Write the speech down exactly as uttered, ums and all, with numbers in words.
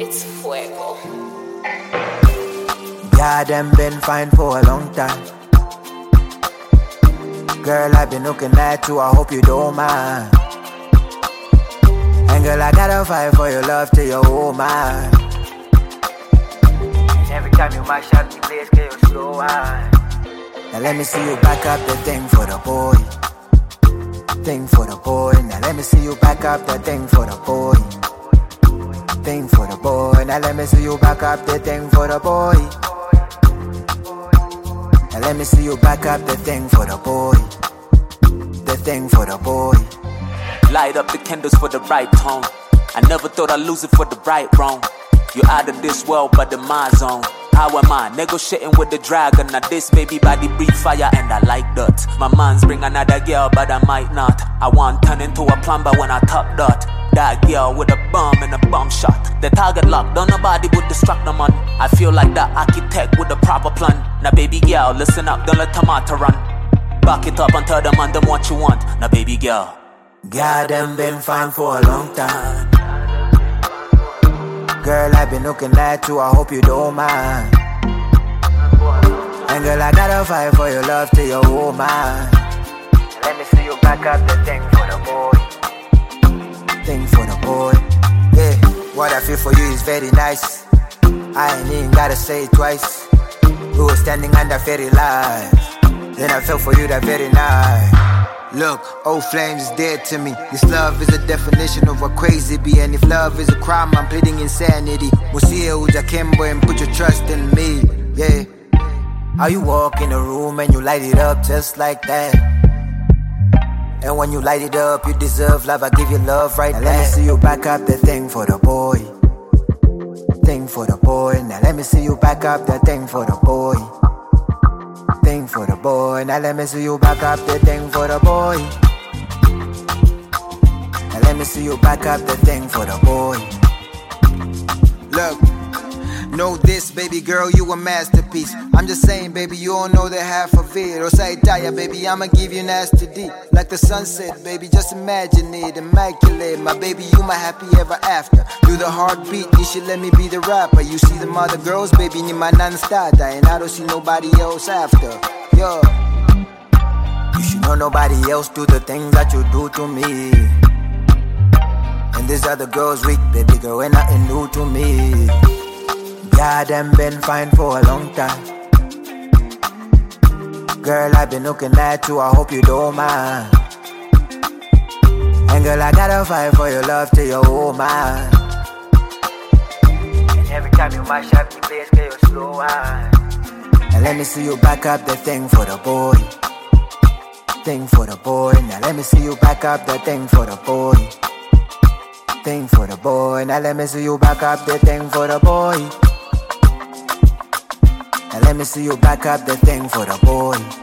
It's fuego. Yeah, them been fine for a long time. Girl, I've been looking at you, I hope you don't mind. And girl, I gotta fight for your love till you're all mine. And every time you mash up the place, get your slow wine. Now let me see you back up the thing for the boy. Thing for the boy. Now let me see you back up the thing for the boy. Thing for the boy. Now let me see you back up the thing for the boy. Now let me see you back up the thing for the boy. The thing for the boy. Light up the candles for the right tone. I never thought I'd lose it for the right wrong. You're out of this world, but in my zone. How am I negotiating with the dragon? Now this baby body breathe fire and I like that. My man's bring another girl, but I might not. I want turn into a plumber when I top that. That girl with a bomb and a bomb shot. The target locked, don't nobody would distract the man. I feel like the architect with a proper plan. Now baby girl, listen up, don't let tomato run. Back it up and tell them and them what you want. Now baby girl. God, them been fine for a long time. Girl, I've been looking at you, I hope you don't mind. And girl, I gotta fight for your love till you're all mine. Let me see you back up the thing for the boy. Thing for the boy. Yeah, what I feel for you is very nice. I ain't even gotta say it twice. We were standing under fairy lights. Then I fell for you that very night. Look, old flames is dead to me. This love is a definition of what crazy be. And if love is a crime, I'm pleading insanity. Musia uja kembo and put your trust in me. Yeah. How you walk in the room and you light it up just like that. And when you light it up, you deserve love. I give you love right now. Let me see you back up the thing for the boy. Thing for the boy. Now let me see you back up the thing for the boy. Thing for the boy. Now let me see you back up the thing for the boy. Now let me see you back up the thing for the boy. Look, know this, baby girl, you a masterpiece. I'm just saying, baby, you don't know the half of it. Osaitaya, baby, I'ma give you nasty D. Like the sunset, baby, just imagine it. Immaculate, my baby, you my happy ever after. Do the heartbeat, you should let me be the rapper. You see them other girls, baby, ni my non-starter. And I don't see nobody else after. Yo, you should know nobody else do the things that you do to me. And these other girls weak, baby girl, ain't nothing new to me. Yeah, them been fine for a long time. Girl, I've been looking at you, I hope you don't mind. And girl, I gotta fight for your love till you're all mine. And every time you mash up the place, get your slow wine. And let me see you back up the thing for the boy. Thing for the boy. Now let me see you back up the thing for the boy. Thing for the boy. Now let me see you back up the thing for the boy. And let me see you back up the thing for the boy.